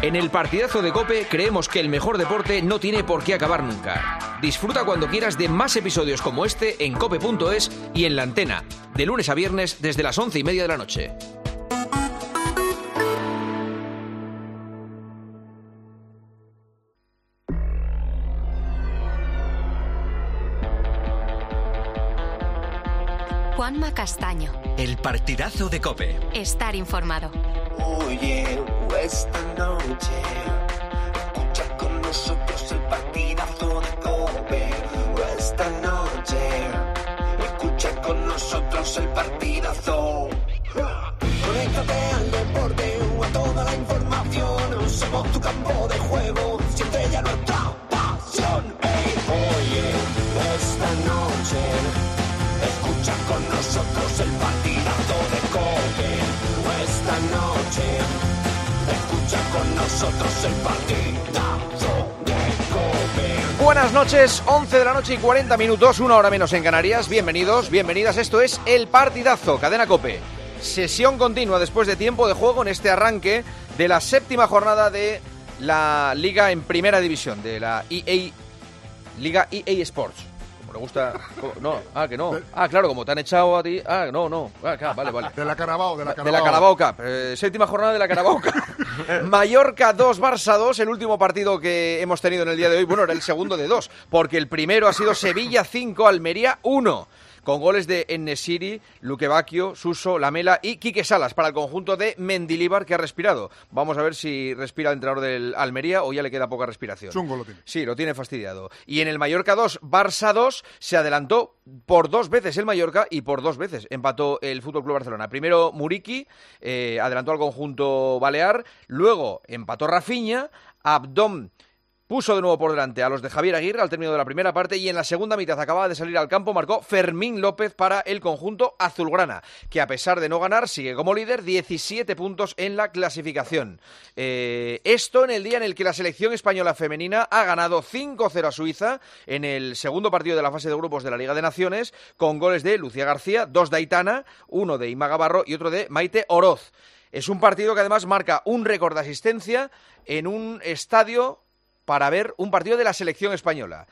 En el partidazo de COPE creemos que el mejor deporte no tiene por qué acabar nunca. Disfruta cuando quieras de más episodios como este en cope.es y en La Antena, de lunes a viernes desde las 11:30 de la noche. Juanma Castaño. El partidazo de COPE. Estar informado. Oye, esta noche escucha con nosotros el partidazo de COPE. Esta noche escucha con nosotros el partidazo. Conéctate al deporte o a toda la información. Somos tu campo de juego, siempre ya nuestra pasión. Hey, oye, esta noche escucha con nosotros el partidazo de COPE. Esta noche escucha con nosotros el partidazo de COPE. Buenas noches, 11 de la noche y 40 minutos, una hora menos en Canarias. Bienvenidos, bienvenidas, esto es El Partidazo, Cadena COPE. Sesión continua después de tiempo de juego en este arranque de la séptima jornada de la Liga en Primera División, de la Liga EA Sports. Me gusta... No, que no. Claro, como te han echado a ti... No. Vale. De la Carabao Cup. Séptima jornada de la Carabao Cup. Mallorca 2, Barça 2, el último partido que hemos tenido en el día de hoy. Bueno, era el segundo de 2, porque el primero ha sido Sevilla 5, Almería 1. Con goles de En-Nesyri, Luque Bacchio, Suso, Lamela y Quique Salas para el conjunto de Mendilibar, que ha respirado. Vamos a ver si respira el entrenador del Almería o ya le queda poca respiración. Chungo lo tiene. Sí, lo tiene fastidiado. Y en el Mallorca 2, Barça 2, se adelantó por 2 veces el Mallorca y por 2 veces empató el FC Barcelona. Primero Muriqui adelantó al conjunto balear, luego empató Rafinha, Abdón puso de nuevo por delante a los de Javier Aguirre al término de la primera parte y en la segunda mitad acababa de salir al campo, marcó Fermín López para el conjunto azulgrana, que a pesar de no ganar sigue como líder, 17 puntos en la clasificación. Esto en el día en el que la selección española femenina ha ganado 5-0 a Suiza en el segundo partido de la fase de grupos de la Liga de Naciones, con goles de Lucía García, 2 de Aitana, 1 de Ima Gavarro y otro de Maite Oroz. Es un partido que además marca un récord de asistencia en un estadio para ver un partido de la selección española.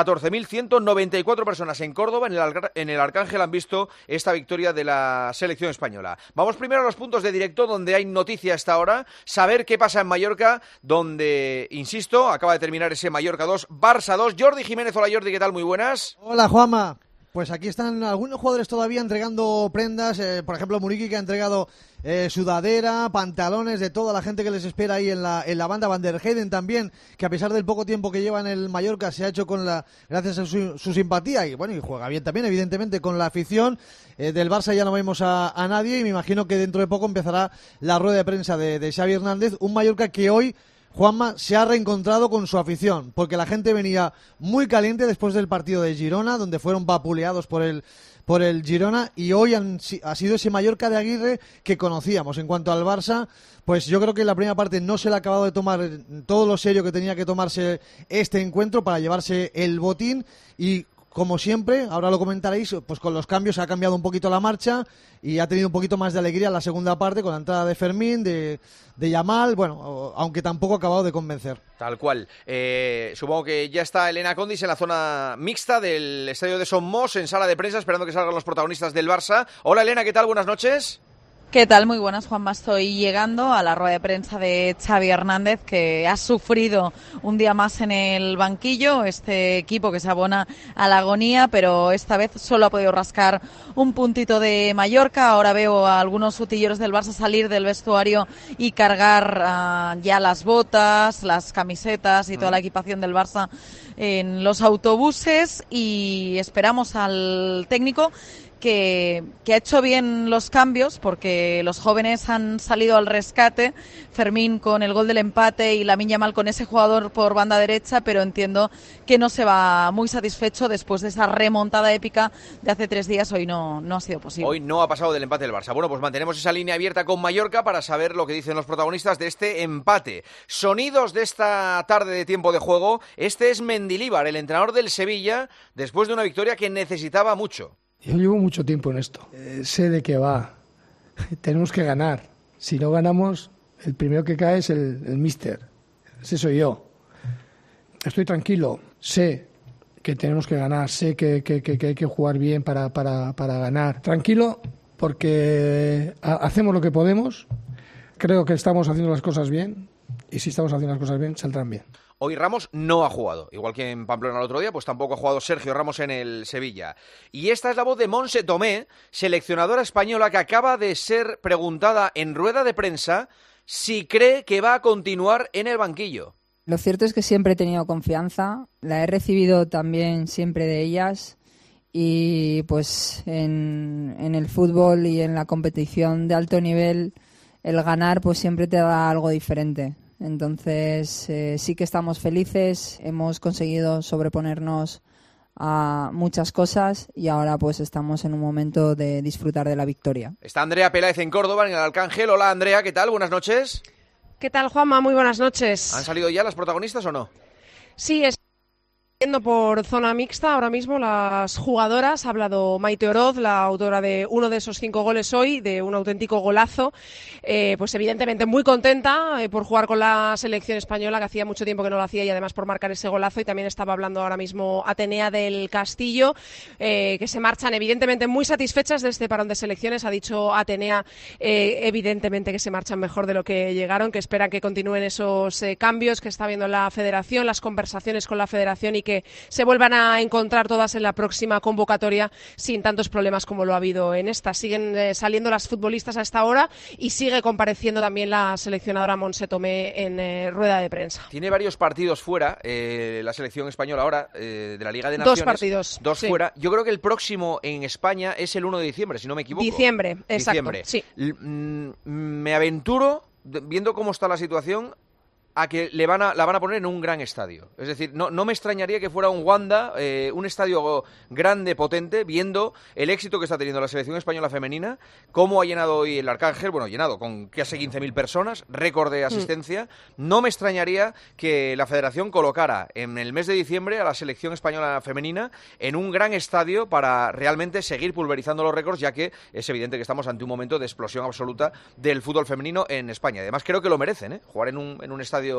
14.194 personas en Córdoba, en el Arcángel, han visto esta victoria de la selección española. Vamos primero a los puntos de directo, donde hay noticia a esta hora. Saber qué pasa en Mallorca, donde, insisto, acaba de terminar ese Mallorca 2, Barça 2. Jordi Jiménez, hola Jordi, ¿qué tal? Muy buenas. Hola Juanma. Pues aquí están algunos jugadores todavía entregando prendas, por ejemplo Muriqui, que ha entregado sudadera, pantalones, de toda la gente que les espera ahí en la banda. Van der Heyden también, que a pesar del poco tiempo que lleva en el Mallorca se ha hecho gracias a su simpatía y bueno, y juega bien también evidentemente con la afición. Del Barça ya no vemos a nadie y me imagino que dentro de poco empezará la rueda de prensa de Xavi Hernández. Un Mallorca que hoy, Juanma, se ha reencontrado con su afición, porque la gente venía muy caliente después del partido de Girona, donde fueron vapuleados por el Girona, y hoy ha sido ese Mallorca de Aguirre que conocíamos. En cuanto al Barça, pues yo creo que en la primera parte no se le ha acabado de tomar todo lo serio que tenía que tomarse este encuentro para llevarse el botín, y como siempre, ahora lo comentaréis, pues con los cambios ha cambiado un poquito la marcha y ha tenido un poquito más de alegría en la segunda parte con la entrada de Fermín, de Yamal, bueno, aunque tampoco ha acabado de convencer. Tal cual. Supongo que ya está Elena Condis en la zona mixta del estadio de Somos, en sala de prensa, esperando que salgan los protagonistas del Barça. Hola Elena, ¿qué tal? Buenas noches. ¿Qué tal? Muy buenas, Juanma. Estoy llegando a la rueda de prensa de Xavi Hernández, que ha sufrido un día más en el banquillo, este equipo que se abona a la agonía, pero esta vez solo ha podido rascar un puntito de Mallorca. Ahora veo a algunos utilleros del Barça salir del vestuario y cargar ya las botas, las camisetas y toda la equipación del Barça en los autobuses, y esperamos al técnico que ha hecho bien los cambios, porque los jóvenes han salido al rescate, Fermín con el gol del empate y Lamine Yamal con ese jugador por banda derecha, pero entiendo que no se va muy satisfecho después de esa remontada épica de hace 3 días. Hoy no ha sido posible. Hoy no ha pasado del empate del Barça. Bueno, pues mantenemos esa línea abierta con Mallorca para saber lo que dicen los protagonistas de este empate. Sonidos de esta tarde de tiempo de juego. Este es Mendilibar, el entrenador del Sevilla, después de una victoria que necesitaba mucho. Yo llevo mucho tiempo en esto, sé de qué va, tenemos que ganar, si no ganamos el primero que cae es el míster. Ese soy yo. Estoy tranquilo, sé que tenemos que ganar, sé que hay que jugar bien para ganar. Tranquilo porque hacemos lo que podemos, creo que estamos haciendo las cosas bien y si estamos haciendo las cosas bien, saldrán bien. Hoy Ramos no ha jugado, igual que en Pamplona el otro día, pues tampoco ha jugado Sergio Ramos en el Sevilla. Y esta es la voz de Montse Tomé, seleccionadora española que acaba de ser preguntada en rueda de prensa si cree que va a continuar en el banquillo. Lo cierto es que siempre he tenido confianza, la he recibido también siempre de ellas y pues en el fútbol y en la competición de alto nivel el ganar pues siempre te da algo diferente. Entonces sí que estamos felices, hemos conseguido sobreponernos a muchas cosas y ahora pues estamos en un momento de disfrutar de la victoria. Está Andrea Peláez en Córdoba, en el Arcángel. Hola Andrea, ¿qué tal? Buenas noches. ¿Qué tal, Juanma? Muy buenas noches. ¿Han salido ya las protagonistas o no? Sí, yendo por zona mixta ahora mismo las jugadoras. Ha hablado Maite Oroz, la autora de uno de esos 5 goles hoy, de un auténtico golazo. Pues evidentemente muy contenta por jugar con la selección española, que hacía mucho tiempo que no lo hacía, y además por marcar ese golazo. Y también estaba hablando ahora mismo Atenea del Castillo, que se marchan evidentemente muy satisfechas de este parón de selecciones. Ha dicho Atenea evidentemente que se marchan mejor de lo que llegaron, que esperan que continúen esos cambios que está viendo la federación, las conversaciones con la federación y que se vuelvan a encontrar todas en la próxima convocatoria sin tantos problemas como lo ha habido en esta. Siguen saliendo las futbolistas a esta hora y sigue compareciendo también la seleccionadora Montse Tomé en rueda de prensa. Tiene varios partidos fuera la selección española ahora de la Liga de Naciones. 2 partidos. 2 sí. Fuera. Yo creo que el próximo en España es el 1 de diciembre, si no me equivoco. Diciembre, exacto. Sí. Me aventuro, viendo cómo está la situación, a que la van a poner en un gran estadio. Es decir, no me extrañaría que fuera un Wanda, un estadio grande, potente, viendo el éxito que está teniendo la selección española femenina, cómo ha llenado hoy el Arcángel, llenado con casi 15.000 personas, récord de asistencia. No me extrañaría que la federación colocara en el mes de diciembre a la selección española femenina en un gran estadio para realmente seguir pulverizando los récords, ya que es evidente que estamos ante un momento de explosión absoluta del fútbol femenino en España. Además, creo que lo merecen, jugar en un estadio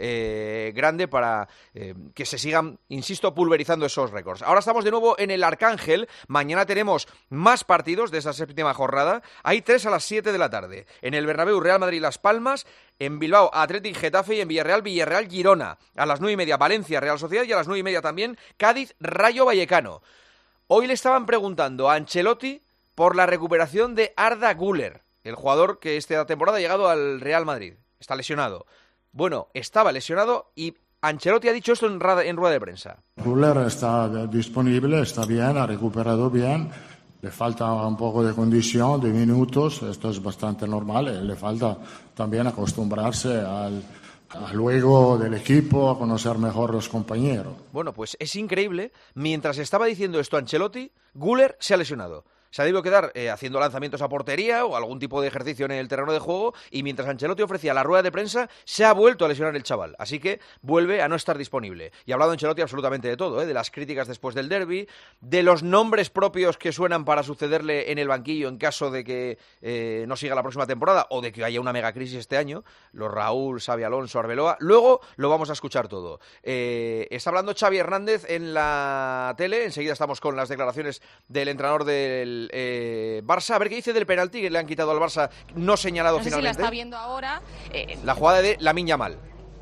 grande para que se sigan, insisto, pulverizando esos récords. Ahora estamos de nuevo en el Arcángel. Mañana tenemos más partidos de esa 7ª jornada. Hay 3 a las 7 de la tarde. En el Bernabéu, Real Madrid Las Palmas. En Bilbao, Athletic Getafe. Y en Villarreal, Girona. A las 9:30, Valencia Real Sociedad. Y a las 9:30 también, Cádiz Rayo Vallecano. Hoy le estaban preguntando a Ancelotti por la recuperación de Arda Güler, el jugador que esta temporada ha llegado al Real Madrid. Está lesionado. Bueno, estaba lesionado y Ancelotti ha dicho esto en rueda de prensa. Güler está disponible, está bien, ha recuperado bien. Le falta un poco de condición, de minutos. Esto es bastante normal. Le falta también acostumbrarse al juego del equipo, a conocer mejor los compañeros. Bueno, pues es increíble. Mientras estaba diciendo esto Ancelotti, Güler se ha lesionado. Se ha debido quedar haciendo lanzamientos a portería o algún tipo de ejercicio en el terreno de juego, y mientras Ancelotti ofrecía la rueda de prensa, se ha vuelto a lesionar el chaval. Así que vuelve a no estar disponible. Y ha hablado Ancelotti absolutamente de todo, de las críticas después del derbi, de los nombres propios que suenan para sucederle en el banquillo en caso de que no siga la próxima temporada o de que haya una megacrisis este año. Los Raúl, Xabi Alonso, Arbeloa. Luego lo vamos a escuchar todo. Está hablando Xavi Hernández en la tele. Enseguida estamos con las declaraciones del entrenador del Barça. A ver qué dice del penalti que le han quitado al Barça, no señalado no sé finalmente. Si la está viendo ahora. La jugada de Lamine Yamal.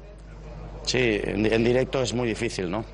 Sí, en directo es muy difícil, ¿no?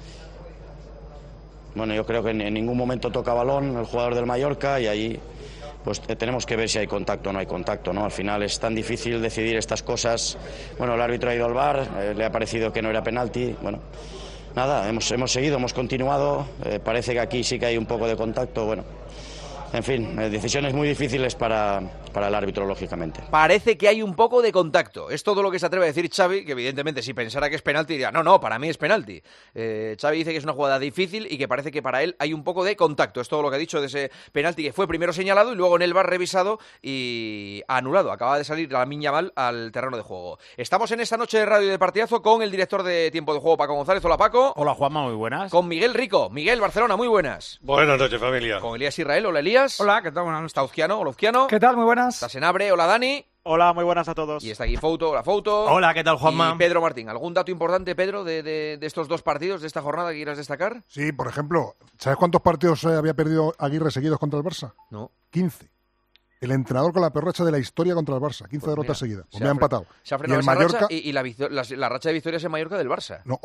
Bueno, yo creo que en ningún momento toca balón el jugador del Mallorca y ahí pues tenemos que ver si hay contacto o no hay contacto, ¿no? Al final es tan difícil decidir estas cosas. Bueno, el árbitro ha ido al VAR, le ha parecido que no era penalti. Bueno, nada, hemos seguido, hemos continuado. Parece que aquí sí que hay un poco de contacto. Bueno, en fin, decisiones muy difíciles para el árbitro, lógicamente. Parece que hay un poco de contacto. Es todo lo que se atreve a decir Xavi, que evidentemente si pensara que es penalti diría, no, para mí es penalti. Xavi dice que es una jugada difícil y que parece que para él hay un poco de contacto. Es todo lo que ha dicho de ese penalti que fue primero señalado y luego en el VAR revisado y anulado. Acaba de salir Lamine Yamal al terreno de juego. Estamos en esta noche de radio de partidazo con el director de Tiempo de Juego, Paco González. Hola, Paco. Hola, Juanma, muy buenas. Con Miguel Rico. Miguel, Barcelona, muy buenas. Buenas noches, familia. Con Elías Israel. Hola, Elías. Hola, ¿qué tal? Buenas noches. Está Uzquiano. Hola, Uzquiano. ¿Qué tal? Muy buenas. Estás en Abre. Hola, Dani. Hola, muy buenas a todos. Y está aquí Fouto. Hola, Fouto. Hola, ¿qué tal, Juanma? Y Pedro Martín. ¿Algún dato importante, Pedro, de estos dos partidos, de esta jornada que quieras destacar? Sí, por ejemplo, ¿sabes cuántos partidos había perdido Aguirre seguidos contra el Barça? No. 15. El entrenador con la peor racha de la historia contra el Barça. 15 derrotas seguidas. Pues me ha empatado. Se ha frenado y el Mallorca, racha y la racha de victorias en Mallorca del Barça. No,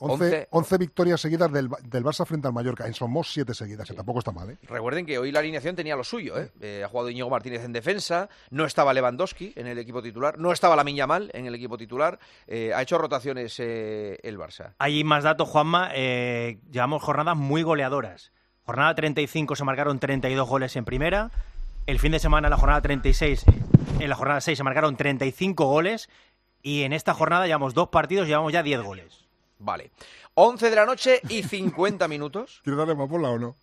11 victorias seguidas del Barça frente al Mallorca. En Somos 7 seguidas, que tampoco está mal, ¿eh? Recuerden que hoy la alineación tenía lo suyo, ¿eh? Ha jugado Íñigo Martínez en defensa, no estaba Lewandowski en el equipo titular, no estaba Lamine Yamal en el equipo titular, ha hecho rotaciones el Barça. Hay más datos, Juanma. Llevamos jornadas muy goleadoras. Jornada 35 se marcaron 32 goles en primera. El fin de semana, en la jornada 36, en la jornada 6 se marcaron 35 goles y en esta jornada llevamos 2 partidos, llevamos ya 10 goles. Vale. 11 de la noche y 50 minutos. ¿Quieres darle más bola o no?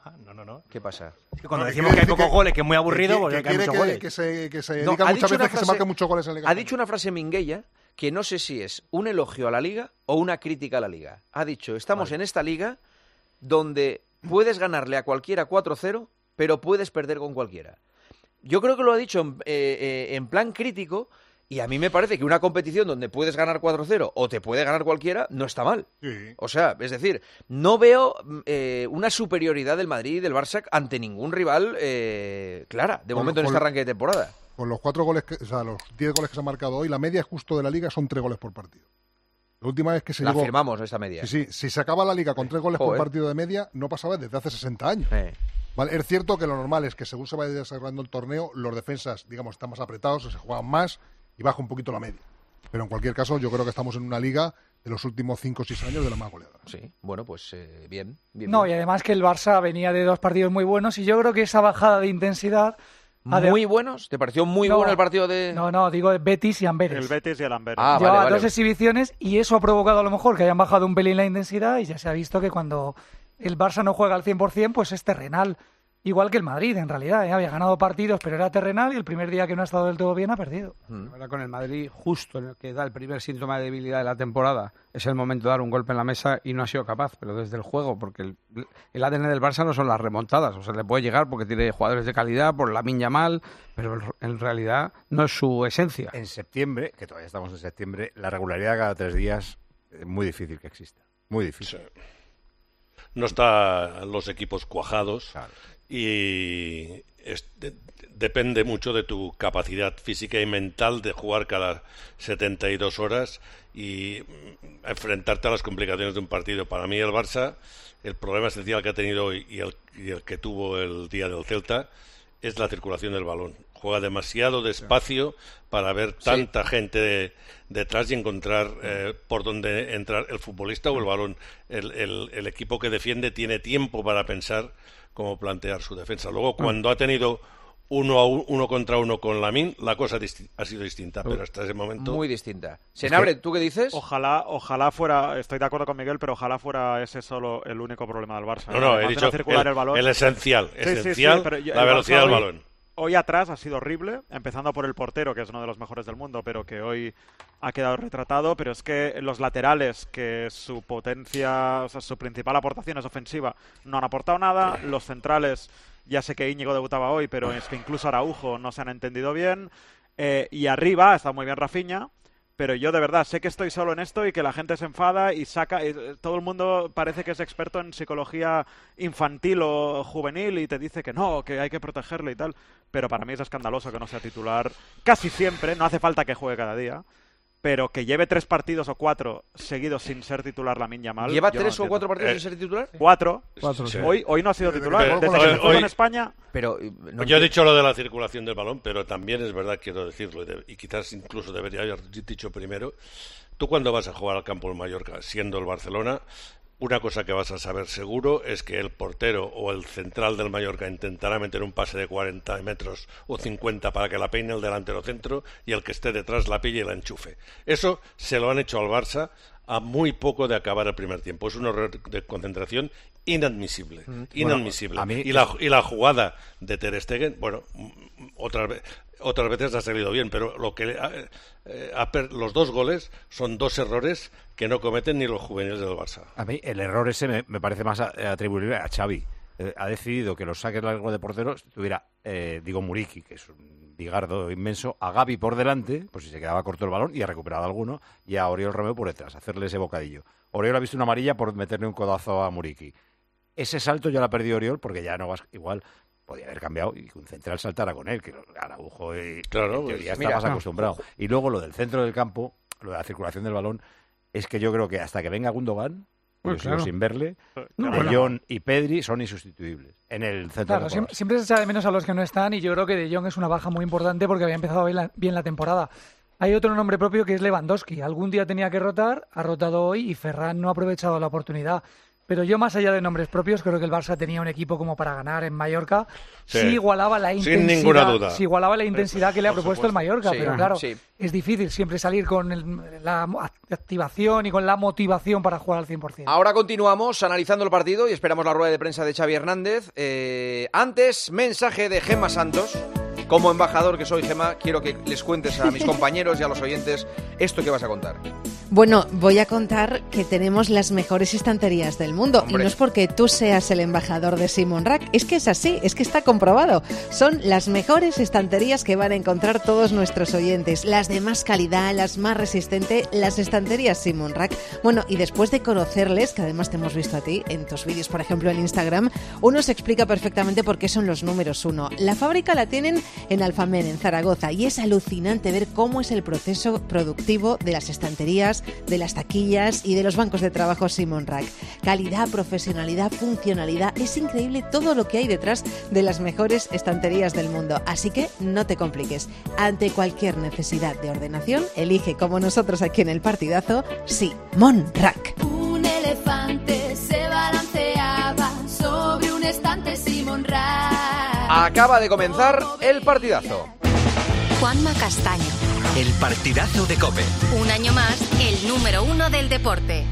No. ¿Qué pasa? Es que cuando decimos que hay pocos goles, que es muy aburrido, porque hay muchos goles. Que se diga muchas veces que se marquen muchos goles en la Liga. Ha dicho una frase Minguella que no sé si es un elogio a la Liga o una crítica a la Liga. Ha dicho, estamos en esta Liga donde puedes ganarle a cualquiera 4-0, pero puedes perder con cualquiera. Yo creo que lo ha dicho en plan crítico y a mí me parece que una competición donde puedes ganar 4-0 o te puede ganar cualquiera no está mal. Sí. O sea, es decir, no veo una superioridad del Madrid y del Barça ante ningún rival clara, de momento en este arranque de temporada. Con los 4 goles, los 10 goles que se han marcado hoy, la media justo de la Liga son 3 goles por partido. La última vez que se llegó... firmamos esta media. Sí, si se acaba la Liga con 3 goles por partido de media, no pasaba desde hace 60 años. Vale, es cierto que lo normal es que según se vaya desarrollando el torneo, los defensas, digamos, están más apretados, se juegan más y baja un poquito la media. Pero en cualquier caso, yo creo que estamos en una liga de los últimos 5 o 6 años de la más goleada. Sí, bueno, pues bien. No, y además que el Barça venía de 2 partidos muy buenos y yo creo que esa bajada de intensidad... ¿Muy buenos? ¿Te pareció muy bueno el partido de...? No, digo Betis y Amberes. El Betis y el Amberes. Llevaba 2 exhibiciones y eso ha provocado a lo mejor que hayan bajado un pelín la intensidad y ya se ha visto que cuando el Barça no juega al 100%, pues es terrenal. Igual que el Madrid, en realidad. Había ganado partidos, pero era terrenal y el primer día que no ha estado del todo bien ha perdido. Ahora con el Madrid, justo en el que da el primer síntoma de debilidad de la temporada, es el momento de dar un golpe en la mesa y no ha sido capaz, pero desde el juego, porque el ADN del Barça no son las remontadas, o sea, le puede llegar porque tiene jugadores de calidad, por Lamine Yamal, pero en realidad no es su esencia. En septiembre, que todavía estamos en septiembre, la regularidad cada 3 días es muy difícil que exista, muy difícil. Sí. No están los equipos cuajados. Claro. Y depende mucho de tu capacidad física y mental de jugar cada 72 horas y enfrentarte a las complicaciones de un partido. Para mí el Barça, el problema esencial que ha tenido hoy y el que tuvo el día del Celta es la circulación del balón. Juega demasiado despacio para ver tanta gente detrás y encontrar por dónde entrar el futbolista o el balón. El equipo que defiende tiene tiempo para pensar cómo plantear su defensa. Luego, cuando ha tenido uno contra uno con Lamine, la cosa ha sido distinta, pero hasta ese momento... Muy distinta. Senabre, ¿tú qué dices? Ojalá fuera, estoy de acuerdo con Miguel, pero ojalá fuera ese solo el único problema del Barça. No, he dicho el esencial, la velocidad del balón. Hoy atrás ha sido horrible, empezando por el portero, que es uno de los mejores del mundo, pero que hoy ha quedado retratado, pero es que los laterales, que su potencia, o sea, su principal aportación es ofensiva, no han aportado nada. Los centrales, ya sé que Íñigo debutaba hoy, pero es que incluso Araujo no se han entendido bien. Y arriba está muy bien Rafinha, pero yo de verdad sé que estoy solo en esto y que la gente se enfada y saca... todo el mundo parece que es experto en psicología infantil o juvenil y te dice que no, que hay que protegerle y tal, pero para mí es escandaloso que no sea titular casi siempre, no hace falta que juegue cada día, pero que lleve 3 partidos o 4 seguidos sin ser titular Lamine Yamal. ¿Lleva 3 o 4 partidos sin ser titular? 4. Sí. Hoy no ha sido titular. Desde que jugó en España... Pero, yo he dicho lo de la circulación del balón, pero también es verdad, quiero decirlo, y quizás incluso debería haber dicho primero, tú cuando vas a jugar al campo del Mallorca, siendo el Barcelona, una cosa que vas a saber seguro es que el portero o el central del Mallorca intentará meter un pase de 40 metros o 50 para que la peine el delantero centro y el que esté detrás la pille y la enchufe. Eso se lo han hecho al Barça a muy poco de acabar el primer tiempo. Es un error de concentración inadmisible. Inadmisible. Bueno, y la jugada de Ter Stegen, bueno, otras veces ha salido bien, pero lo que los 2 goles son 2 errores que no cometen ni los juveniles del Barça. A mí el error ese me parece más atribuible a Xavi. ha decidido que los saques largos de porteros tuviera, digo, Muriqui, que es un bigardo inmenso, a Gavi por delante, por si se quedaba corto el balón, y ha recuperado alguno, y a Oriol Romeu por detrás, hacerle ese bocadillo. Oriol ha visto una amarilla por meterle un codazo a Muriqui. Ese salto ya lo ha perdido Oriol, porque ya no vas igual. Podía haber cambiado y que un central saltara con él, que Araujo claro, en teoría está más acostumbrado. Y luego lo del centro del campo, lo de la circulación del balón, es que yo creo que hasta que venga Gundogan, yo sigo sin verle, De Jong y Pedri son insustituibles en el centro del campo. Siempre se echa de menos a los que no están, y yo creo que De Jong es una baja muy importante porque había empezado bien la temporada. Hay otro nombre propio que es Lewandowski. Algún día tenía que rotar, ha rotado hoy y Ferran no ha aprovechado la oportunidad. Pero yo, más allá de nombres propios, creo que el Barça tenía un equipo como para ganar en Mallorca. Sí igualaba la intensidad, sin ninguna duda. Sí igualaba la intensidad que le ha propuesto el Mallorca. Pero claro, es difícil siempre salir con la activación y con la motivación para jugar al 100%. Ahora continuamos analizando el partido y esperamos la rueda de prensa de Xavi Hernández. Antes, mensaje de Gemma Santos. Como embajador que soy, Gemma, quiero que les cuentes a mis compañeros y a los oyentes esto que vas a contar. Bueno, voy a contar que tenemos las mejores estanterías del mundo. Hombre. Y no es porque tú seas el embajador de Simon Rack, es que es así, es que está comprobado. Son las mejores estanterías que van a encontrar todos nuestros oyentes. Las de más calidad, las más resistentes, las estanterías Simon Rack. Bueno, y después de conocerles, que además te hemos visto a ti en tus vídeos, por ejemplo, en Instagram, uno se explica perfectamente por qué son los números 1. La fábrica la tienen en Alfamén, en Zaragoza, y es alucinante ver cómo es el proceso productivo de las estanterías, de las taquillas y de los bancos de trabajo Simon Rack. Calidad, profesionalidad, funcionalidad, es increíble todo lo que hay detrás de las mejores estanterías del mundo. Así que no te compliques. Ante cualquier necesidad de ordenación, elige, como nosotros aquí en El Partidazo, Simon Rack. Un elefante se balanceaba sobre un estante Simon Rack. Acaba de comenzar El Partidazo. Juanma Castaño. El Partidazo de COPE. Un año más, el número 1 del deporte.